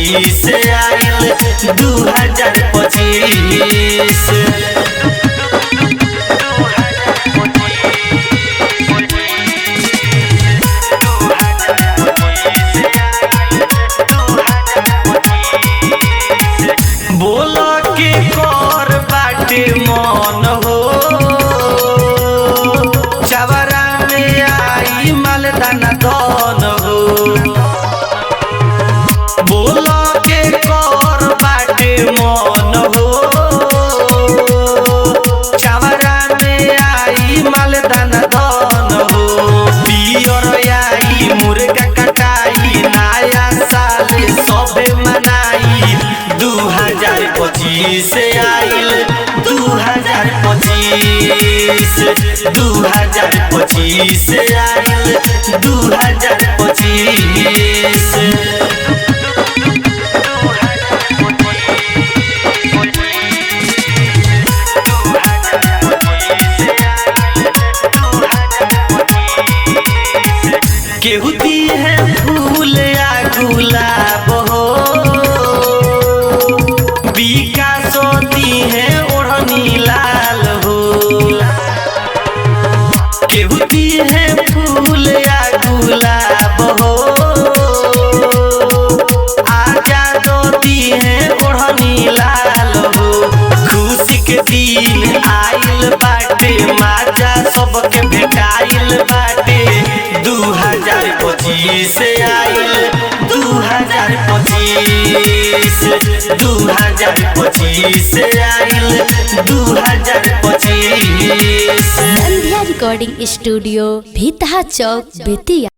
2025 आइल 2025। बोला के कर बाटे मन हो चवरा में आई मालदाना धन हो। बोला के कर बाटे मन हो चवरा में आई मालदाना धन हो। पियर आई मुर्गा कटाई नया साल सबे मनाई 2025 आइल 2025 2025 आइल 2025। केहू दी है फूल या गुलाब हो विकास दी है ओढ़नी लाल हो। केहू दी है फूल या गुलाब हो आजाद दी है ओढ़नी लाल हो। खुशी के दिन आइल बाटे माजा सबके भेटाइल बाटे 2025 आइल 2025 2025 आइल 2025। Sandhya recording studio Bhitaha Chowk Bettiah.